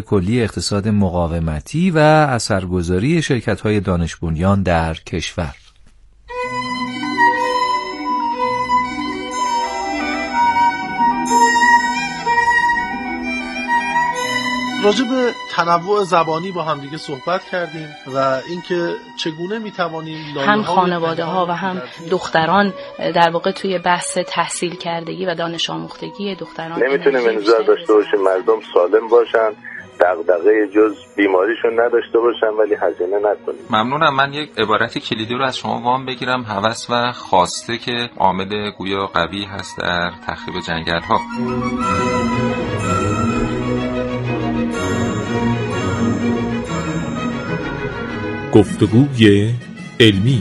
کلی اقتصاد مقاومتی و اثرگذاری شرکت‌های دانش بنیان در کشور. راجع به تنوع زبانی با هم دیگه صحبت کردیم و اینکه چگونه میتوانیم هم خانواده‌ها و هم دختران در واقع توی بحث تحصیل کردگی و دانش آموختگی دختران نمیتونیم انتظار داشته باشیم مردم سالم باشن، دغدغه جز بیماریشون نداشته باشن ولی هزینه نکنیم. ممنونم. من یک عبارت کلیدی رو از شما وام بگیرم. هوس و خواسته که عامل گویا قوی هست در تخریب جنگل‌ها. گفتگوی علمی.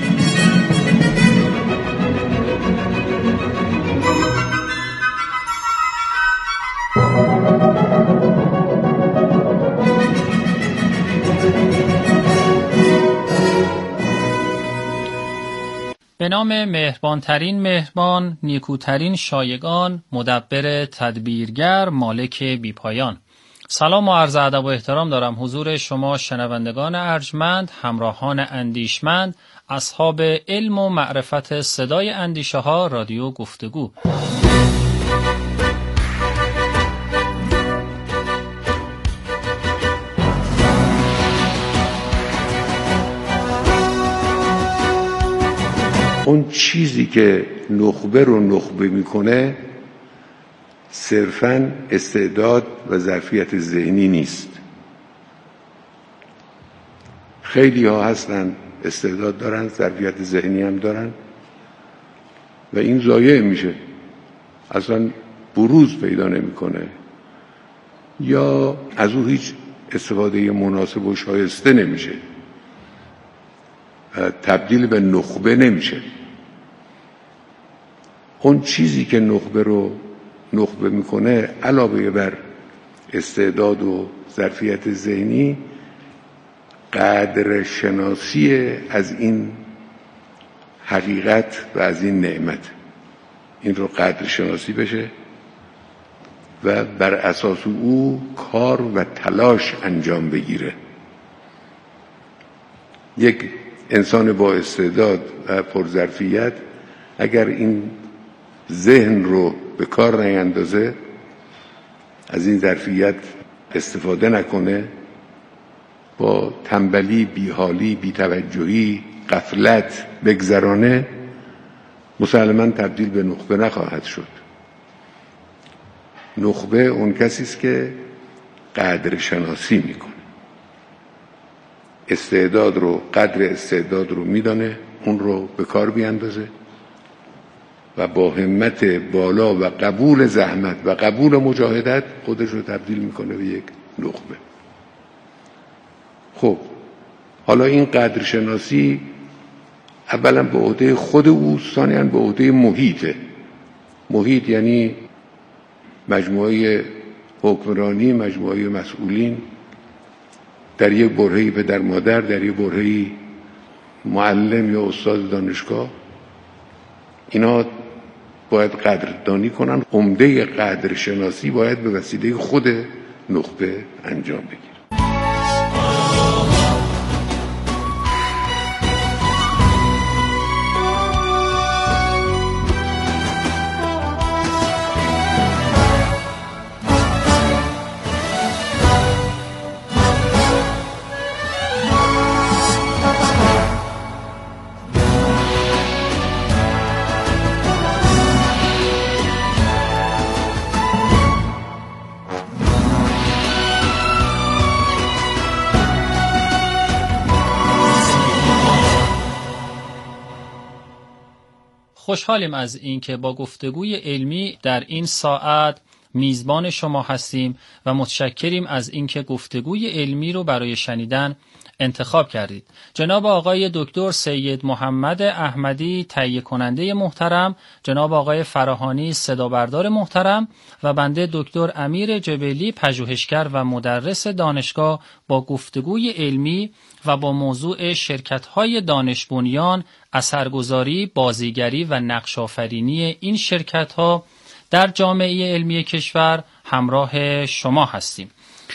به نام مهربانترین مهربان، نیکوترین شایگان، مدبر تدبیرگر، مالک بیپایان. سلام و عرض ادب و احترام دارم حضور شما شنوندگان ارجمند، همراهان اندیشمند، اصحاب علم و معرفت صدای اندیشه ها رادیو گفتگو. اون چیزی که نخبه رو نخبه میکنه صرفاً استعداد و ظرفیت ذهنی نیست. خیلی ها هستن استعداد دارن، ظرفیت ذهنی هم دارن و این ضایع میشه، اصلا بروز پیدا نمیکنه یا از او هیچ استفاده مناسب و شایسته نمیشه، تبدیل به نخبه نمیشه. اون چیزی که نخبه رو نخبه میکنه علاوه بر استعداد و ظرفیت ذهنی، قدر شناسی از این حقیقت و از این نعمت، این رو قدر شناسی بشه و بر اساس او کار و تلاش انجام بگیره. یک انسان با استعداد و پرظرفیت اگر این ذهن رو به کار نیندازه، از این ظرفیت استفاده نکنه، با تنبلی، بیحالی، بی‌توجهی، غفلت بگذرانه، مسلماً تبدیل به نخبه نخواهد شد. نخبه اون کسی است که قدر شناسی میکنه، استعداد رو، قدر استعداد رو میدانه، اون رو به کار بیاندازه و با همت بالا و قبول زحمت و قبول مجاهدت خودش رو تبدیل میکنه به یک نخبه. خب حالا این قدر شناسی اولا به عهده خود اوست، ثانیاً به عهده محیطه. محیط یعنی مجموعه حکمرانی، مجموعه مسئولین، در یک برهه‌ای پدر مادر، در یک برهه‌ای معلم یا استاد دانشگاه. اینا باید قدردانی کنن. عمده قدر شناسی باید به وسیله خود نخبه انجام بگیره. خوشحالیم از اینکه با گفتگوی علمی در این ساعت میزبان شما هستیم و متشکریم از اینکه گفتگوی علمی رو برای شنیدن انتخاب کردید. جناب آقای دکتر سید محمد احمدی تهیه کننده محترم، جناب آقای فراهانی صدابردار محترم و بنده دکتر امیر جبلی پژوهشگر و مدرس دانشگاه با گفتگوی علمی و با موضوع شرکت‌های دانش بنیان، اثرگذاری، بازیگری و نقش‌آفرینی این شرکت‌ها در جامعه علمی کشور همراه شما هستیم.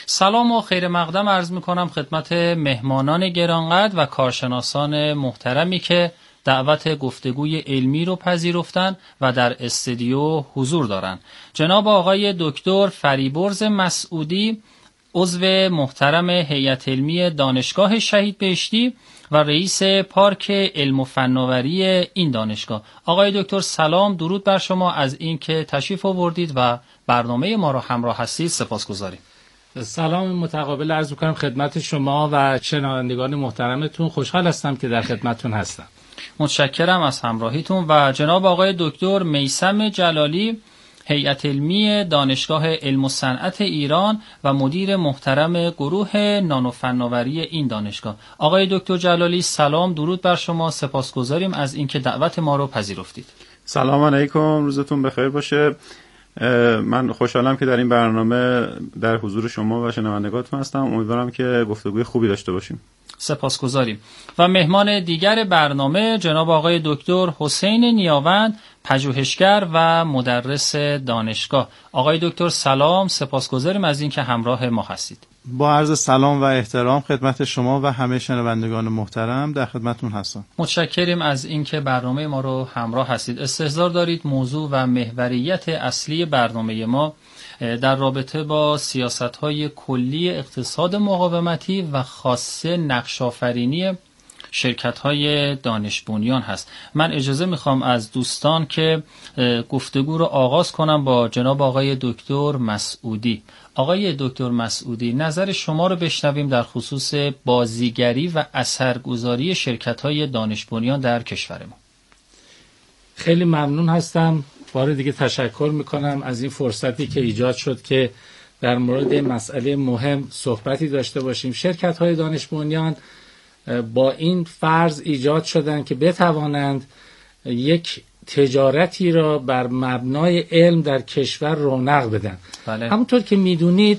سلام و خیر مقدم عرض میکنم خدمت مهمانان گرانقدر و کارشناسان محترمی که دعوت گفتگوی علمی رو پذیرفتن و در استودیو حضور دارن. جناب آقای دکتر فریبرز مسعودی، عضو محترم هیئت علمی دانشگاه شهید بهشتی و رئیس پارک علم و فناوری این دانشگاه. آقای دکتر سلام، درود بر شما از اینکه تشریف آوردید و برنامه ما را همراه هستید سپاسگزاریم. سلام متقابل عرض می‌کنم خدمت شما و شنوندگان محترمتون. خوشحال هستم که در خدمتتون هستم. متشکرم از همراهیتون. و جناب آقای دکتر میثم جلالی، هیئت علمی دانشگاه علم و صنعت ایران و مدیر محترم گروه نانو فناوری این دانشگاه. آقای دکتر جلالی سلام، درود بر شما، سپاسگزاریم از اینکه دعوت ما رو پذیرفتید. سلام علیکم، روزتون بخیر باشه. من خوشحالم که در این برنامه در حضور شما و شنوندگانتون هستم. امیدوارم که گفتگوی خوبی داشته باشیم. سپاسگزاریم. و مهمان دیگر برنامه جناب آقای دکتر حسین نیاوند، پژوهشگر و مدرس دانشگاه. آقای دکتر سلام، سپاسگزاریم از اینکه همراه ما هستید. با عرض سلام و احترام خدمت شما و همه شنوندگان محترم در خدمتتون هستم. متشکریم از اینکه برنامه ما رو همراه هستید. استحضار دارید موضوع و محوریت اصلی برنامه ما در رابطه با سیاست‌های کلی اقتصاد مقاومتی و خاصه نقش‌آفرینی شرکت‌های دانش بنیان هست. من اجازه میخوام از دوستان که گفتگو رو آغاز کنم با جناب آقای دکتر مسعودی. آقای دکتر مسعودی، نظر شما رو بشنویم در خصوص بازیگری و اثرگذاری شرکت‌های دانش بنیان در کشور ما. خیلی ممنون هستم. بار دیگه تشکر میکنم از این فرصتی که ایجاد شد که در مورد مسئله مهم صحبتی داشته باشیم. شرکت‌های دانش بنیان با این فرض ایجاد شدن که بتوانند یک تجارتی را بر مبنای علم در کشور رونق بدن. بله. همونطور که میدونید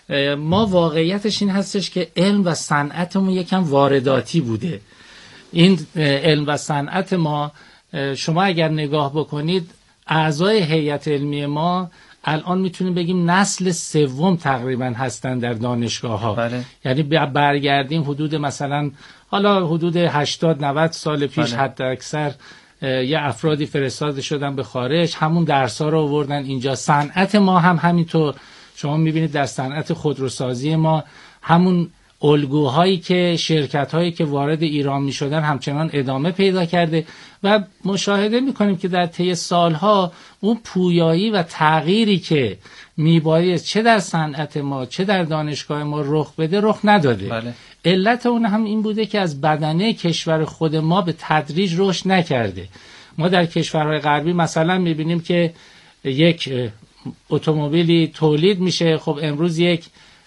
ما واقعیتش این هستش که علم و صنعتمون یکم وارداتی بوده. این علم و صنعت ما شما اگر نگاه بکنید اعضای هیئت علمی ما الان میتونیم بگیم نسل سوم تقریبا هستن در دانشگاه ها. بله. یعنی برگردیم حدود مثلا حالا حدود 80-90 سال پیش بله. حتی اکثر یه افرادی فرستاده شدن به خارج، همون درس‌ها رو آوردن اینجا. صنعت ما هم همینطور. شما میبینید در صنعت خودروسازی ما همون الگوهایی که شرکت‌هایی که وارد ایران می‌شدن همچنان ادامه پیدا کرده و مشاهده می‌کنیم که در طی سالها اون پویایی و تغییری که میبایست چه در صنعت ما چه در دانشگاه ما رخ بده رخ نداده. بله. علت اون هم این بوده که از بدنه کشور خود ما به تدریج رشد نکرده. ما در کشورهای غربی مثلا می‌بینیم که یک اتومبیلی تولید میشه، خب امروز یک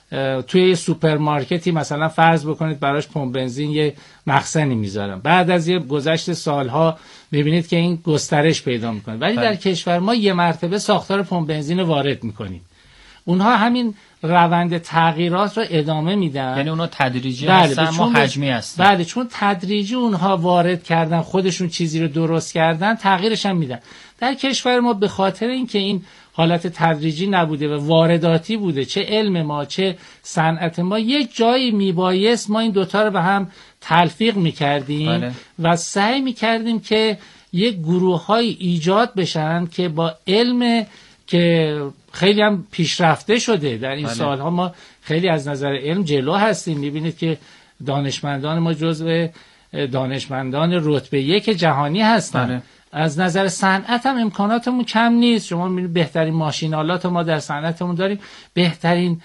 توی یه سوپرمارکتی مثلا فرض بکنید براش پمپ بنزین یه مخزنی میذارن، بعد از یه گذشت سالها میبینید که این گسترش پیدا میکنه. ولی در کشور ما یه مرتبه ساختار پمپ بنزین وارد میکنیم. اونها همین روند تغییرات رو ادامه میدن. یعنی اونها تدریجی هستن، ما حجمی هستن. بله، چون تدریجی اونها وارد کردن، خودشون چیزی رو درست کردن، تغییرش هم میدن. در کشور ما به خاطر اینکه این حالت تدریجی نبوده و وارداتی بوده، چه علم ما چه صنعت ما، یک جایی میبایست ما این دوتا رو به هم تلفیق میکردیم. بله. و سعی میکردیم که یک گروه های ایجاد بشن که با علم که خیلی هم پیشرفته شده در این بله. سالها ما خیلی از نظر علم جلو هستیم. میبینید که دانشمندان ما جزو دانشمندان رتبه 1 جهانی هستن. بله. از نظر صنعت هم امکاناتمون کم نیست. شما میبینید بهترین ماشینالات ما در صنعتمون داریم، بهترین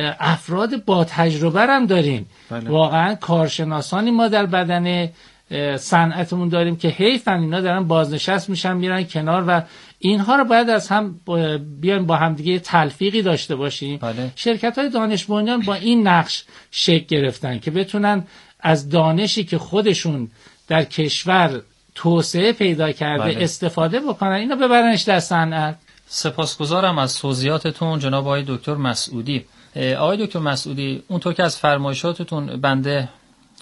افراد با تجربه هم داریم. بله. واقعا کارشناسانی ما در بدن صنعتمون داریم که حیفن اینا دارن بازنشست میشن میرن کنار و اینها رو باید از هم بیایم با هم دیگه تلفیقی داشته باشیم. بله. شرکت‌های دانش بنیان با این نقش شکل گرفتن که بتونن از دانشی که خودشون در کشور توسعه پیدا کرده بله. استفاده بکنن، اینو ببرنش در صنعت. سپاسگزارم از توضیحاتتون جناب آقای دکتر مسعودی. آقای دکتر مسعودی، اونطور که از فرمایشاتتون بنده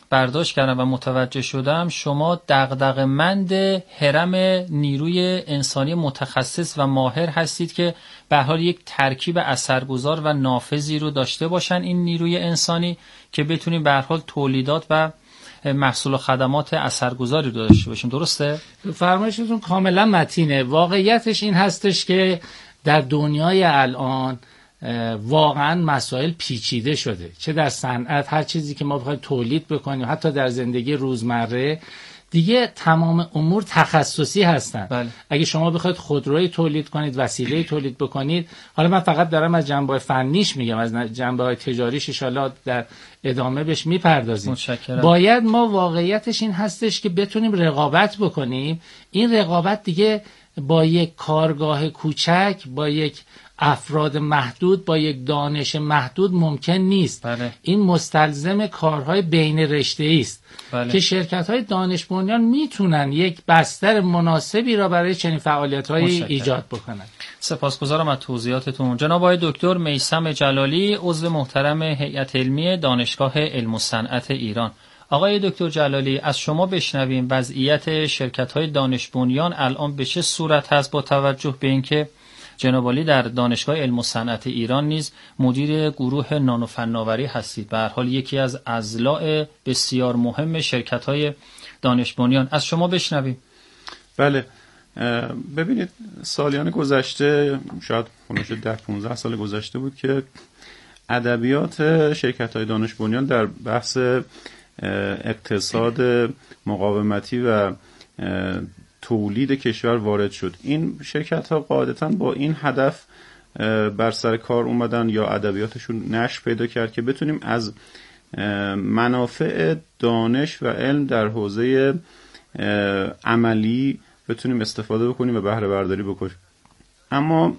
برداشت کردم و متوجه شدم شما دغدغه‌مند هرم نیروی انسانی متخصص و ماهر هستید که به هر حال یک ترکیب اثرگذار و نافذی رو داشته باشن این نیروی انسانی که بتونیم به هر حال تولیدات و محصول و خدمات اثرگذاری رو داشته باشیم. درسته؟ فرمایشتون کاملا متینه. واقعیتش این هستش که در دنیای الان واقعا مسائل پیچیده شده، چه در صنعت، هر چیزی که ما بخوایم تولید بکنیم، حتی در زندگی روزمره دیگه تمام امور تخصصی هستن. بله. اگه شما بخواید خودروی تولید کنید، وسیله تولید بکنید، حالا من فقط دارم از جنبه‌های فنیش میگم، از جنبه‌های تجاریش ان شاءالله در ادامه بهش میپردازیم. باید ما واقعیتش این هستش که بتونیم رقابت بکنیم. این رقابت دیگه با یک کارگاه کوچک، با یک افراد محدود، با یک دانش محدود ممکن نیست. بله. این مستلزم کارهای بین رشته‌ای است. بله. که شرکت‌های دانش بنیان میتونن یک بستر مناسبی را برای چنین فعالیت‌هایی ایجاد بکنن. سپاسگزارم از توضیحاتتون. جناب آقای دکتر میثم جلالی، عضو محترم هیئت علمی دانشگاه علم و صنعت ایران. آقای دکتر جلالی، از شما بشنویم وضعیت شرکت‌های دانش بنیان الان به چه صورت هست، با توجه به اینکه جناب عالی در دانشگاه علم و صنعت ایران نیز مدیر گروه نانو فناوری هستید. به هر حال یکی از اضلاع بسیار مهم شرکت‌های دانش بنیان. از شما بشنویم. بله، ببینید سالیان گذشته، شاید 10-15 سال گذشته بود که ادبیات شرکت‌های دانش بنیان در بحث اقتصاد مقاومتی و تولید کشور وارد شد. این شرکت‌ها قاعدتاً با این هدف بر سر کار اومدن یا ادبیاتشون نشر پیدا کرد که بتونیم از منافع دانش و علم در حوزه عملی بتونیم استفاده بکنیم و بهره برداری بکنیم. اما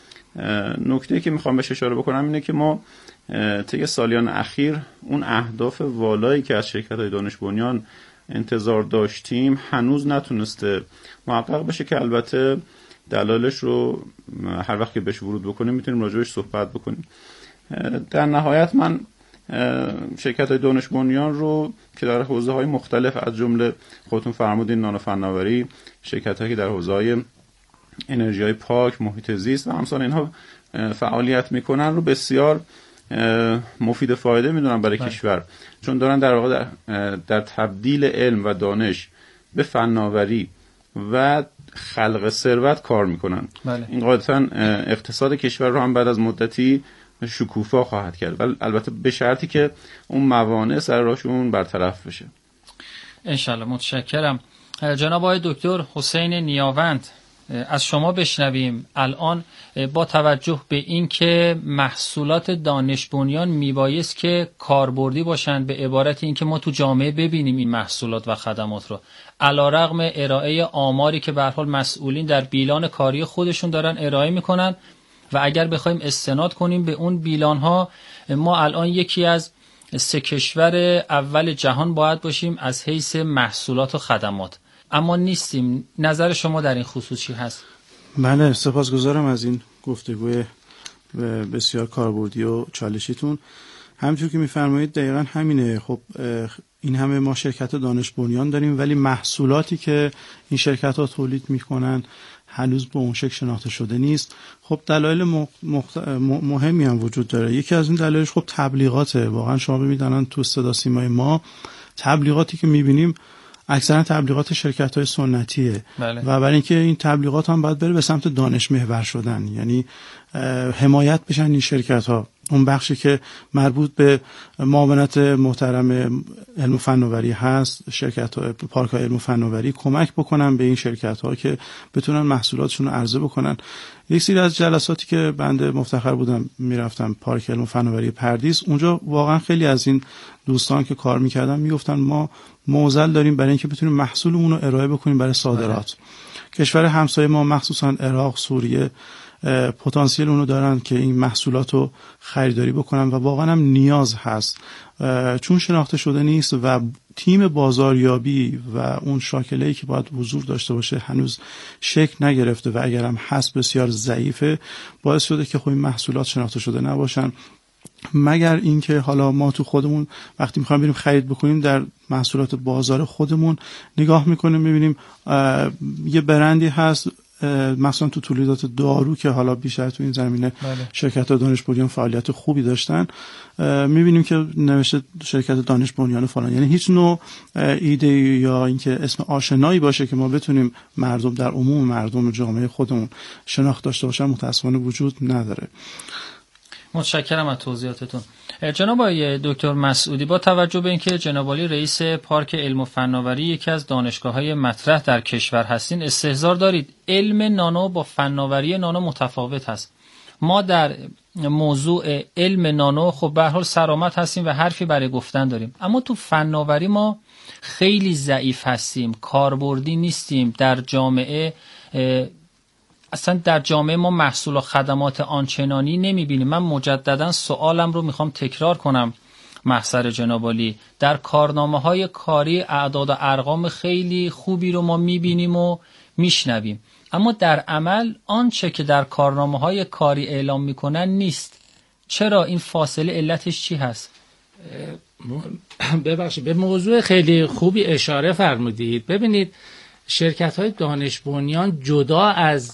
نکته‌ای که میخوام بهش اشاره بکنم اینه که ما طی سالیان اخیر اون اهداف والایی که از شرکت‌های دانش بنیان انتظار داشتیم هنوز نتونسته محقق بشه، که البته دلایلش رو هر وقت که بهش ورود بکنیم میتونیم راجعش صحبت بکنیم. در نهایت من شرکت‌های دانش بنیان رو که در حوزه‌های مختلف از جمله خودتون فرمودین نانو فناوری، شرکت‌هایی که در حوزه‌های انرژی‌های پاک، محیط زیست و امثال اینها فعالیت میکنن رو بسیار مفید فایده میدونن برای کشور، چون دارن در واقع در تبدیل علم و دانش به فناوری و خلق ثروت کار میکنن. بله. این قاعدتاً اقتصاد کشور رو هم بعد از مدتی شکوفا خواهد کرد، ولی البته به شرطی که اون موانع سر راهشون برطرف بشه. انشالله. متشکرم. جناب آقای دکتر حسین نیاوند، از شما بشنویم الان با توجه به اینکه محصولات دانش بنیان میبایست که کاربردی باشن، به عبارت اینکه ما تو جامعه ببینیم این محصولات و خدمات رو، علیرغم ارائه آماری که به هر حال مسئولین در بیلان کاری خودشون دارن ارائه میکنن و اگر بخوایم استناد کنیم به اون بیلان ها، ما الان یکی از 3 کشور اول جهان باید باشیم از حیث محصولات و خدمات، اما نیستیم. نظر شما در این خصوص چی هست؟ بله، سپاسگزارم از این گفتگوی بسیار کاربردی و چالشیتون. همونجور که میفرمایید دقیقاً همینه. خب این همه ما شرکت دانش بنیان داریم، ولی محصولاتی که این شرکت ها تولید میکنن هنوز به اون شکل شناخته شده نیست. خب دلایل مهمی هم وجود داره. یکی از این دلایلش خب تبلیغاته. واقعا شما ببینید تو صدا سیمای ما تبلیغاتی که میبینیم اکثرا تبلیغات شرکت‌های سنتیه. بله. و برای اینکه این تبلیغات هم باید بره به سمت دانش محور شدن، یعنی حمایت بشن این شرکت‌ها. اون بخشی که مربوط به معاونت محترم علم و فناوری هست، شرکت‌های پارک‌های علم و فناوری کمک بکنن به این شرکت‌ها که بتونن محصولاتشون رو عرضه بکنن. یک سری از جلساتی که بنده مفتخر بودم میرفتم پارک علم و فناوری پردیس، اونجا واقعا خیلی از این دوستان که کار میکردن میگفتن ما معضل داریم برای اینکه بتونیم محصولمون رو ارائه بکنیم برای صادرات. کشور همسایه ما مخصوصا عراق، سوریه پتانسیل اونو دارن که این محصولات رو خریداری بکنن و واقعا هم نیاز هست، چون شناخته شده نیست و تیم بازاریابی و اون شاکله‌ای که باید حضور داشته باشه هنوز شکل نگرفته و اگر هم هست بسیار ضعیفه، باعث شده که خب این محصولات شناخته شده نباشن مگر اینکه حالا ما تو خودمون وقتی میخوایم بریم خرید بکنیم در محصولات بازار خودمون نگاه میکنیم میبینیم یه برندی هست مثلا تو تولیدات دارو که حالا بیشتر تو این زمینه شرکت دانش بنیان فعالیت خوبی داشتن، میبینیم که نوشته شرکت دانش بنیان فلان، یعنی هیچ نوع ایده یا اینکه اسم آشنایی باشه که ما بتونیم مردم در عموم مردم جامعه خودمون شناخت داشته باشن متاسفانه وجود نداره. متشکرم از توضیحاتتون. جناب آقای دکتر مسعودی، با توجه به اینکه جناب عالی رئیس پارک علم و فناوری یکی از دانشگاه‌های مطرح در کشور هستین، استحضار دارید علم نانو با فناوری نانو متفاوت هست. ما در موضوع علم نانو خب به هر حال سرآمد هستیم و حرفی برای گفتن داریم، اما تو فناوری ما خیلی ضعیف هستیم، کاربردی نیستیم در جامعه. اصلا در جامعه ما محصول و خدمات آنچنانی نمیبینیم. من مجددا سوالم رو میخوام تکرار کنم محضر جناب عالی. در کارنامه‌های کاری اعداد و ارقام خیلی خوبی رو ما میبینیم و میشنویم، اما در عمل آنچه که در کارنامه‌های کاری اعلام میکنن نیست. چرا این فاصله؟ علتش چی هست؟ ببخشید، به موضوع خیلی خوبی اشاره فرمودید. ببینید شرکت‌های دانش بنیان جدا از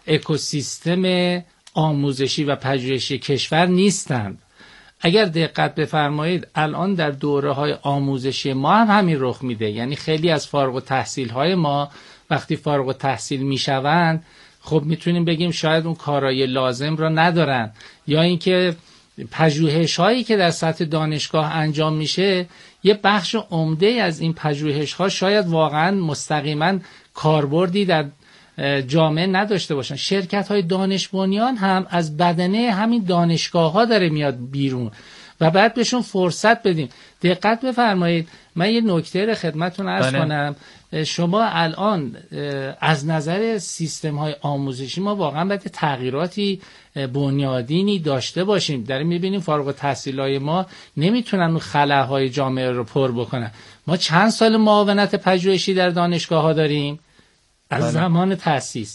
اکوسیستم آموزشی و پژوهشی کشور نیستند. اگر دقت بفرمایید الان در دوره‌های آموزشی ما هم همین رخ میده، یعنی خیلی از فارغ التحصیل‌های ما وقتی فارغ التحصیل میشوند خب میتونیم بگیم شاید اون کارای لازم را ندارن، یا اینکه پژوهش‌هایی که در سطح دانشگاه انجام میشه یه بخش عمده از این پژوهش‌ها شاید واقعا مستقیما کاربردی در جامعه نداشته باشن. شرکت‌های دانش بنیان هم از بدنه همین دانشگاه‌ها داره میاد بیرون و بعد بهشون فرصت بدیم. دقت بفرمایید، من یه نکته رو خدمتتون عرض کنم. شما الان از نظر سیستم‌های آموزشی ما واقعا باید تغییراتی بنیادینی داشته باشیم. داریم می‌بینیم فارغ التحصیلای ما نمیتونن اون خلاهای جامعه رو پر بکنن. ما چند سال معاونت پژوهشی در دانشگاه‌ها داریم از زمان تأسیس،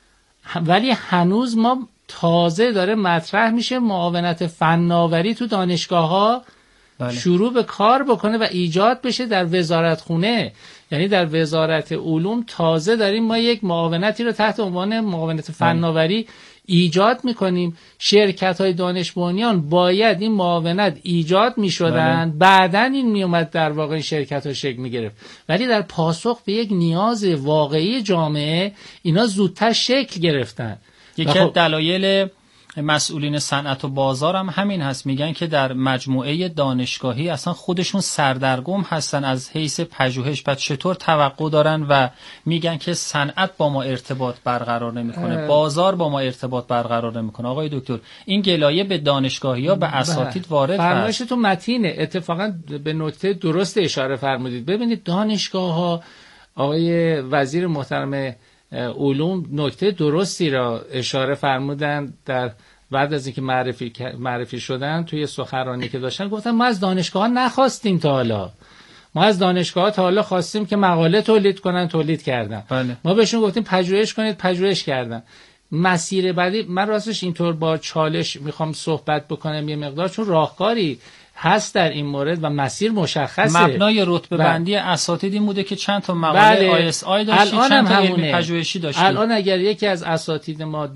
ولی هنوز ما تازه داره مطرح میشه معاونت فناوری تو دانشگاه‌ها شروع به کار بکنه و ایجاد بشه در وزارت خونه، یعنی در وزارت علوم تازه داریم ما یک معاونتی رو تحت عنوان معاونت فناوری ایجاد میکنیم. شرکت‌های دانش بنیان باید این معاونت ایجاد میشدن، بعدن این میومد در واقع این شرکت‌ها شکل میگرفت، ولی در پاسخ به یک نیاز واقعی جامعه اینا زودتر شکل گرفتن. یکی از دلایل مسئولین صنعت و بازار هم همین هست، میگن که در مجموعه دانشگاهی اصلا خودشون سردرگم هستن از حیث پژوهش، بعد چطور توقع دارن و میگن که صنعت با ما ارتباط برقرار نمیکنه، بازار با ما ارتباط برقرار نمیکنه. آقای دکتر، این گلایه به دانشگاهی‌ها به اساتید وارد هست. فرمایشتون متینه، اتفاقا به نکته درست اشاره فرمودید. ببینید دانشگاه‌ها، آقای وزیر محترم علوم نکته درستی را اشاره فرمودن در بعد از اینکه معرفی شدن توی سخنرانی که داشتن. گفتن ما از دانشگاه نخواستیم تا حالا، ما از دانشگاه تا حالا خواستیم که مقاله تولید کنن، تولید کردن. ما بهشون گفتیم پژوهش کنید، پژوهش کردن. مسیر بعدی من راستش اینطور با چالش میخوام صحبت بکنم یه مقدار، چون راهکاری هست در این مورد و مسیر مشخصه. مبنای رتبه بندی اساتید این بوده که چند تا مقاله ISI داشتی، چند تا علمی پژوهشی داشتی. الان اگر یکی از اساتید ما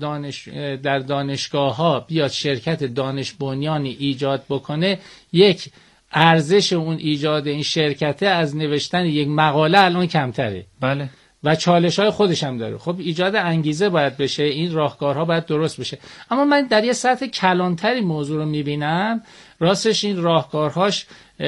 در دانشگاه‌ها بیاد شرکت دانش بنیانی ایجاد بکنه، یک ارزش اون ایجاد این شرکته از نوشتن یک مقاله الان کمتره. بله. و چالش‌های خودش هم داره. خب ایجاد انگیزه باید بشه، این راهکارها باید درست بشه. اما من در یه سطح کلانتری موضوع رو می‌بینم. راستش این راهکارهاش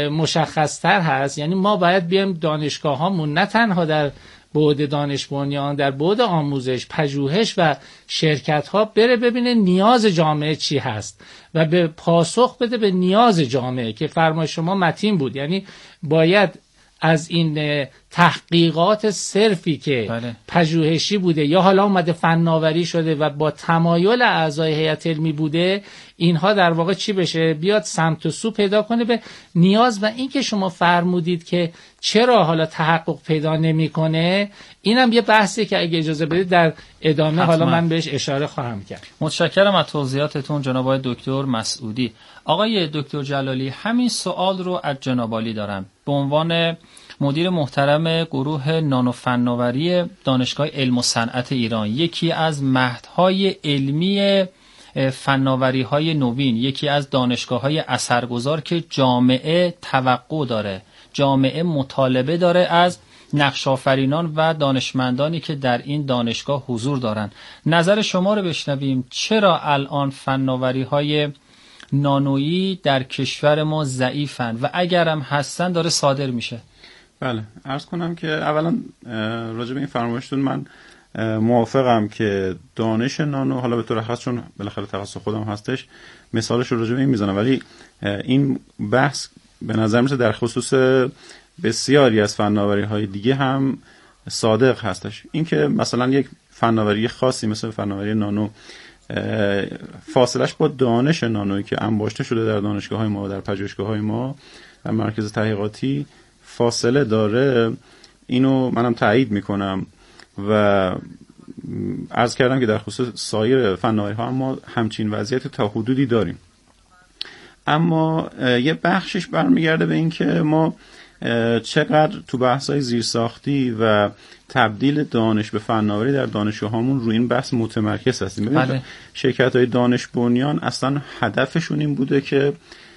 مشخص‌تر هست. یعنی ما باید بیایم دانشگاه‌هامون نه تنها در بعد دانش بنیان، در بعد آموزش، پژوهش و شرکت‌ها بره ببینه نیاز جامعه چی هست و به پاسخ بده به نیاز جامعه که فرمایش شما متین بود. یعنی باید از این تحقیقات صرفی که پژوهشی بوده یا حالا اومده فناوری شده و با تمایل اعضای هیئت علمی بوده، اینها در واقع چی بشه، بیاد سمت و سو پیدا کنه به نیاز. و این که شما فرمودید که چرا حالا تحقق پیدا نمیکنه، اینم یه بحثی که اگه اجازه بدید در ادامه حالا من بهش اشاره خواهم کرد. متشکرم از توضیحاتتون جناب آقای دکتر مسعودی. آقای دکتر جلالی، همین سوال رو از جناب عالی دارم به عنوان مدیر محترم گروه نانو فناوری دانشگاه علم و صنعت ایران، یکی از مهدهای علمی فناوری‌های نوین، یکی از دانشگاه‌های اثرگذار که جامعه توقع داره، جامعه مطالبه داره از نقش آفرینان و دانشمندانی که در این دانشگاه حضور دارن. نظر شما رو بشنویم. چرا الان فناوری‌های نانویی در کشور ما ضعیفن و اگرم هستن داره صادر میشه؟ بله، عرض کنم که اولا راجع به این فرمایشتون من موافقم که دانش نانو، حالا به طور خاص چون بالاخره تخصص خودم هستش مثالش رو راجع به این میزنم، ولی این بحث به نظر میاد در خصوص بسیاری از فناوری‌های دیگه هم صادق هستش. این که مثلا یک فناوری خاصی مثل فناوری نانو فاصلش با دانش نانویی که انباشته شده در دانشگاه‌های ما و در پژوهشگاه‌های ما و مرکز تحقیقاتی فاصله داره، اینو منم تایید میکنم و عرض کردم که در خصوص سایر فناوری‌ها ما همچین وضعیت تا حدودی داریم. اما یه بخشش برمیگرده به این که ما چقدر تو بحث‌های زیرساختی و تبدیل دانش به فناوری در دانشگاهامون روی این بحث متمرکز هستیم. ببینید شرکت‌های دانش بنیان اصلا هدفشون این بوده که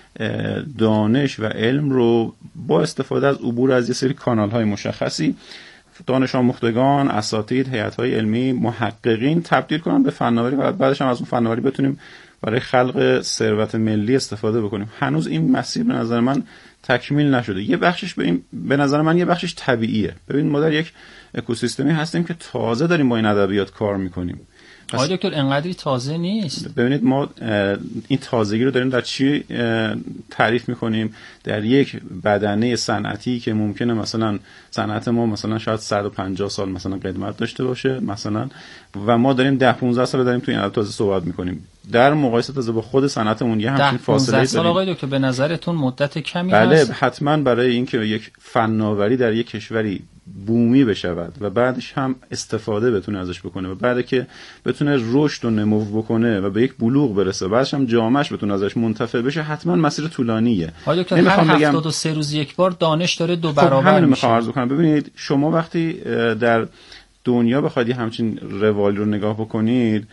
دانش و علم رو با استفاده از عبور از یه سری کانال‌های مشخصی دانش آموختگان، اساتید، هیئت‌های علمی، محققین تبدیل کنن به فناوری و بعدش هم از اون فناوری بتونیم برای خلق ثروت ملی استفاده بکنیم. هنوز این مسیر به نظر من تکمیل نشده. یه بخشش به نظر من یه بخشش طبیعیه. ببین ما در یک اکوسیستمی هستیم که تازه داریم با این ادبیات کار میکنیم. آقای دکتر انقدری تازه نیست. ببینید ما این تازگی رو داریم در چی تعریف میکنیم؟ در یک بدنه صنعتی که ممکنه مثلا صنعت ما مثلا شاید 150 سال مثلا قدمت داشته باشه مثلا، و ما داریم 10-15 سال داریم تو این تازه صحبت میکنیم. در مقایسه تازه با خود صنعتمون یه همچین فاصله داریم. 10-15 سال آقای دکتر به نظرتون مدت کمی بله هست؟ بله، حتما برای اینکه یک فناوری در یک کشوری بومی بشود و بعدش هم استفاده بتونه ازش بکنه و بعد که بتونه رشد و نمو بکنه و به یک بلوغ برسه، بعدش هم جامعهش بتونه ازش منتفع بشه، حتما مسیر طولانیه. آقای دکتر هر 73 روز یک بار دانش داره 2 برابر همین میشه. میخوام عرض کنم. ببینید شما وقتی در دنیا بخواید همچین روالی رو نگاه بکنید،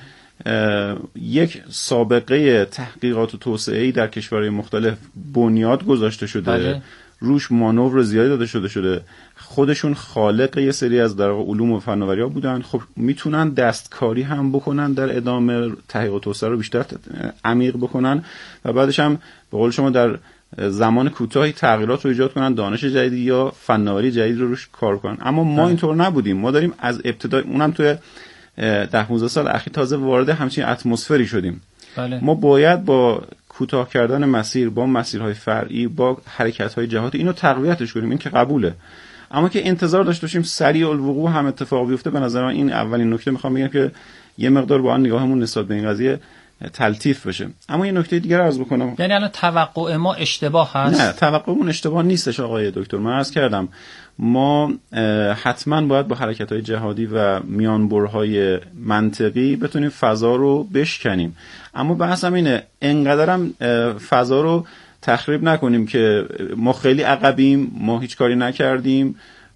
یک سابقه تحقیقات و توسعه‌ای در کشورهای مختلف بنیاد گذاشته شده، بله. روش مانور زیادی داده شده، خودشون خالق یه سری از در علوم و فناوری‌ها بودن، خب میتونن دستکاری هم بکنن در ادامه تحقیق و توسعه رو بیشتر عمیق بکنن و بعدش هم به قول شما در زمان کوتاهی تغییرات رو ایجاد کنن، دانش جدیدی یا فناوری جدید رو روش کار کنن. اما ما اینطور نبودیم. ما داریم از ابتدای، اونم توی 10-15 سال اخیر تازه وارد همچین اتمسفری شدیم. بله. ما باید با کوتاه کردن مسیر، با مسیرهای فرعی، با حرکت‌های جهاتی اینو تقویتش کنیم. این که قبوله. اما که انتظار داشته باشیم سریع الوقوع هم اتفاق بیفته، به نظر من این اولین نکته. میخوام بگم که یه مقدار با آن نگاهمون نسبت به این قضیه تلطیف بشه. اما یه نکته دیگه عرض بکنم. یعنی الان توقع ما اشتباه هست؟ نه، توقعمون اشتباه نیستش آقای دکتر. من عرض کردم ما حتما باید با حرکت‌های جهادی و میانبرهای منطقی بتونیم فضا رو بشکنیم. اما بحث هم اینه انقدرم فضا رو تخریب نکنیم که ما خیلی عقبیم، ما هیچ کاری نکردیم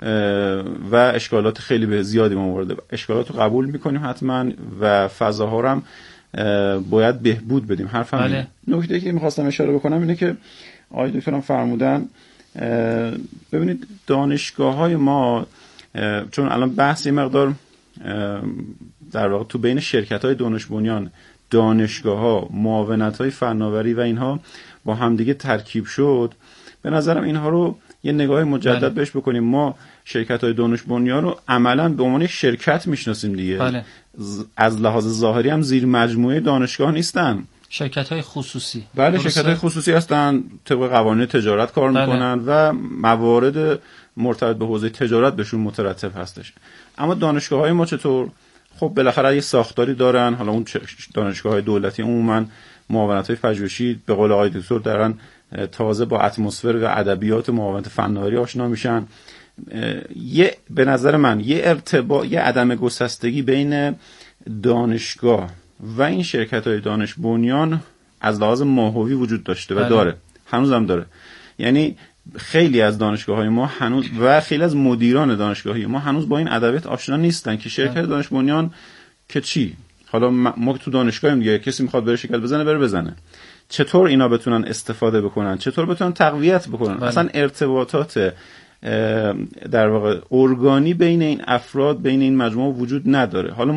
و اشکالات خیلی به زیادی ما وارد. اشکالات رو قبول میکنیم حتما و فضاها رو هم باید بهبود بدیم. حرفم بله. نکته که میخواستم اشاره بکنم اینه که آقای دکترم فرمودن، ببینید دانشگاه‌های ما، چون الان بحث این مقدار در واقع تو بین شرکت‌های دانش بنیان، دانشگاه‌ها، معاونت‌های فناوری و اینها با همدیگه ترکیب شد، به نظرم اینها رو یه نگاه مجدد بهش بکنیم. ما شرکت‌های دانش بنیان رو عملاً به عنوان یک شرکت میشناسیم دیگه. بله. از لحاظ ظاهری هم زیر مجموعه دانشگاه نیستن. شرکت‌های خصوصی. بله، شرکت‌های خصوصی هستن، طبق قوانین تجارت کار میکنن و موارد مرتبط به حوزه تجارت بهشون مترتب هستش. اما دانشگاه‌های ما چطور؟ خب بالاخره یه ساختاری دارن. حالا اون دانشگاه‌های دولتی عموماً معاونت‌های پژوهشی به قول آقای دکتر دارن تازه با اتمسفر و ادبیات معاونت فناوری آشنا میشن. به نظر من یه عدم گسستگی بین دانشگاه و این شرکت‌های دانش بنیان از لحاظ ماهوی وجود داشته و داره، هنوزم داره. یعنی خیلی از دانشگاه‌های ما هنوز و خیلی از مدیران دانشگاهی ما هنوز با این ادبیات آشنا نیستن که شرکت دانش بنیان که چی. حالا ما تو دانشگاهیم دیگه، کسی میخواد بره شرکت بزنه، چطور اینا بتونن استفاده بکنن، چطور بتونن تقویت بکنن. اصلا ارتباطات در واقع ارگانی بین این افراد، بین این مجموعه وجود نداره. حالا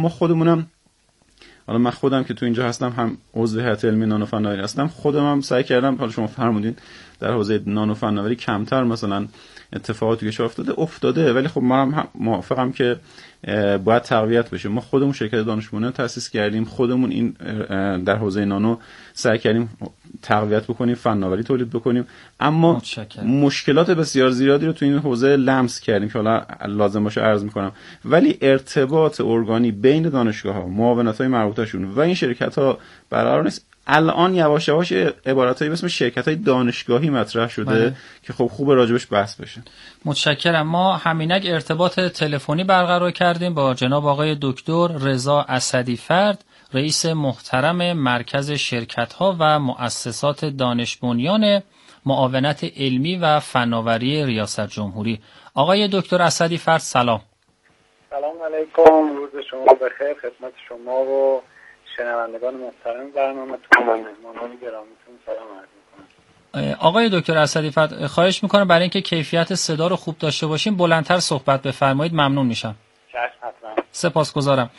من خودم که تو اینجا هستم هم عضو هیئت علمی نانو فناوری هستم، خودم هم سعی کردم، حالا شما فرمودین در حوزه نانو فناوری کمتر مثلا اتفاقاتی که افتاده، ولی خب منم موافقم که باید تقویت بشه. ما خودمون شرکت دانش بنیان تأسیس کردیم، خودمون این در حوزه نانو سعی کردیم تقویت بکنیم، فناوری تولید بکنیم، اما مشکلات بسیار زیادی رو تو این حوزه لمس کردیم که حالا لازم باشه عرض میکنم. ولی ارتباط ارگانی بین دانشگاه‌ها، معاونت‌های مربوطه‌شون و این شرکت‌ها برقرار نیست. الان یواش یواش عبارتایی به اسم شرکت‌های دانشگاهی مطرح شده که خب خوب راجبش بحث بشه. متشکرم. ما همینک ارتباط تلفنی برقرار کردیم با جناب آقای دکتر رضا اسدی‌فرد، رئیس محترم مرکز شرکت‌ها و مؤسسات دانش بنیان معاونت علمی و فناوری ریاست جمهوری. آقای دکتر اسدی‌فرد سلام. سلام علیکم، روز شما بخیر. خدمت شما و شنوندگان محترم برنامه‌تون و مهمانان گرامیتون سلام عرض می‌کنم. آقای دکتر اسدی‌فرد خواهش می‌کنم برای اینکه کیفیت صدا رو خوب داشته باشیم بلندتر صحبت بفرمایید، ممنون میشم. چشم حتما. سپاسگزارم.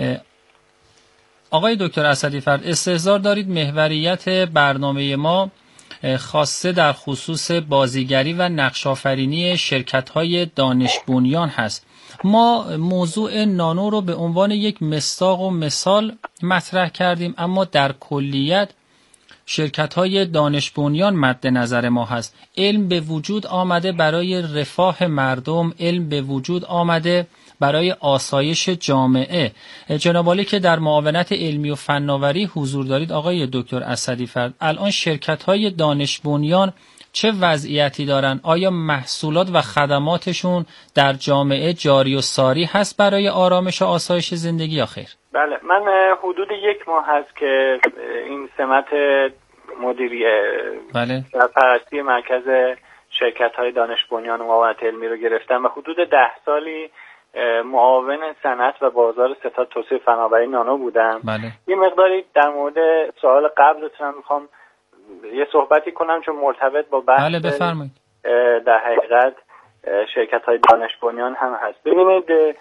آقای دکتر اسدی‌فرد استحضار دارید محوریت برنامه ما خاصه در خصوص بازیگری و نقش‌آفرینی شرکت‌های دانش بنیان هست. ما موضوع نانو رو به عنوان یک مصداق و مثال مطرح کردیم، اما در کلیت شرکت‌های دانش بنیان مد نظر ما هست. علم به وجود آمده برای رفاه مردم، علم به وجود آمده برای آسایش جامعه. جناب عالی که در معاونت علمی و فناوری حضور دارید آقای دکتر اسدی‌فرد، الان شرکت‌های دانش بنیان چه وضعیتی دارن؟ آیا محصولات و خدماتشون در جامعه جاری و ساری هست برای آرامش و آسایش زندگی یا خیر؟ بله، من حدود 1 ماه هست که این سمت مدیری سرپرستی مرکز شرکت‌های دانش بنیان و معاونت علمی رو گرفتم و حدود 10 سالی معاون صنعت و بازار ستاد توسعه فناوری نانو بودم. یه مقداری در مورد سوال قبلتون میخوام یه صحبتی کنم چون مرتبط با بحث بفرمایید. در حقیقت شرکت‌های دانش بنیان هم هست. ببینید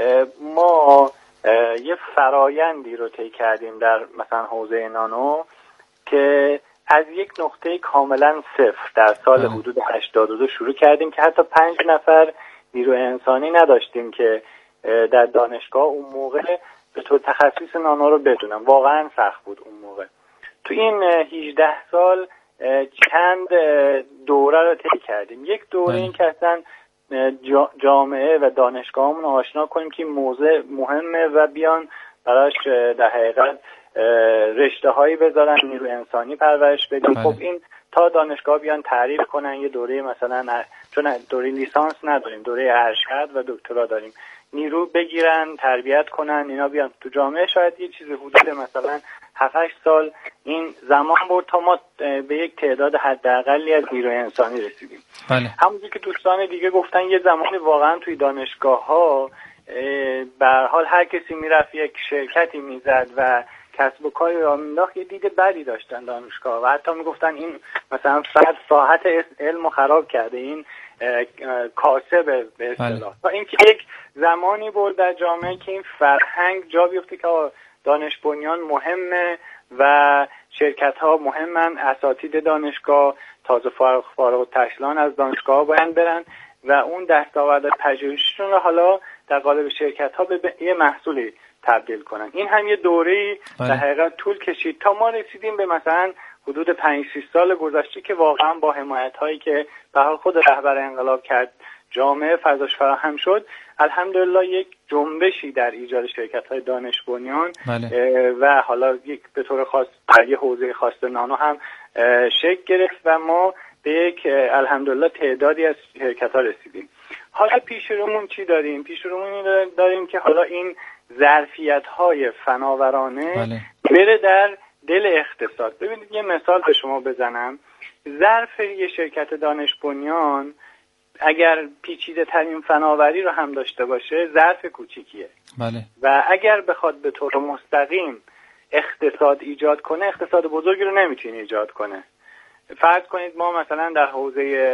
ما یه فرایندی رو طی کردیم در مثلا حوزه نانو که از یک نقطه کاملا صفر در سال حدود 82 شروع کردیم که حتی 5 نفر نیروی انسانی نداشتیم که در دانشگاه اون موقع به طور تخصص نانو رو بدونم. واقعا سخت بود اون موقع. تو این 18 سال چند دوره رو طی کردیم. یک دوره این که اصلا جامعه و دانشگاهمون رو آشنا کنیم که موضوع مهمه و بیان براش در حقیقت رشته هایی بذارن، نیروی انسانی پرورش بدیم. خب این تا دانشگاه بیان تعریف کنن، یه دوره مثلا چون دوره لیسانس نداریم، دوره ارشد و دکترا داریم، نیرو بگیرن، تربیت کنن، اینا بیان تو جامعه. شاید یه چیز حدود مثلا 7-8 سال این زمان بود تا ما به یک تعداد حداقلی از نیروی انسانی رسیدیم. همونجوری که دوستان دیگه گفتن یه زمانی واقعا توی دانشگاه‌ها به هر حال هر کسی میرفت یک شرکتی میزد و کسب و کاری را مینداخت، یه دید بدی داشتن دانشگاه و حتی میگفتن این مثلا فرد ساحت علم رو خراب کرده، این کاسب به اصطلاح. و اینکه یک زمانی بود در جامعه که این فرهنگ جا بیفته که دانش بنیان مهمه و شرکت ها مهمن، اساتید دانشگاه تازه فارغ التحصیلان از دانشگاه باید برن و اون دستاورد پژوهشیشون رو حالا در قالب شرکت ها به یه محصولی تبدیل کنن. این هم یه دوره‌ای در حقیقت طول کشید تا ما رسیدیم به مثلا حدود 5-6 سال گذشته که واقعا با حمایت هایی که به حال خود رهبر انقلاب کرد جامعه فضاش فراهم شد، الحمدلله یک جنبشی در ایجاد شرکت‌های دانش بنیان و حالا یک به طور خاص در یه حوزه خاص نانو هم شکل گرفت و ما به یک الحمدلله تعدادی از شرکت‌ها رسیدیم. حالا پیش رومون چی داریم؟ پیش رومون داریم که حالا این ظرفیت‌های فناورانه بره در دل اقتصاد. ببینید یه مثال به شما بزنم. ظرف یه شرکت دانش بنیان اگر پیچیده ترین فناوری رو هم داشته باشه ظرف کوچیکیه. بله. و اگر بخواد به طور مستقیم اقتصاد ایجاد کنه، اقتصاد بزرگی رو نمیتونه ایجاد کنه. فرض کنید ما مثلا در حوزه